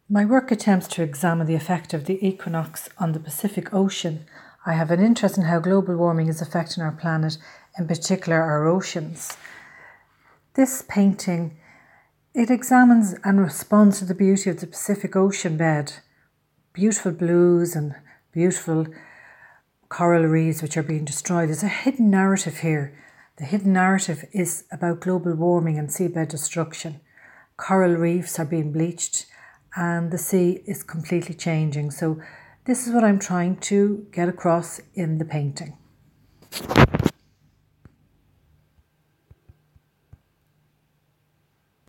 My work attempts to examine the effect of the equinox on the Pacific Ocean. I have an interest in how global warming is affecting our planet, in particular our oceans. This painting, it examines and responds to the beauty of the Pacific Ocean bed. Beautiful blues and beautiful coral reefs which are being destroyed. There's a hidden narrative here. The hidden narrative is about global warming and seabed destruction. Coral reefs are being bleached and the sea is completely changing. So this is what I'm trying to get across in the painting.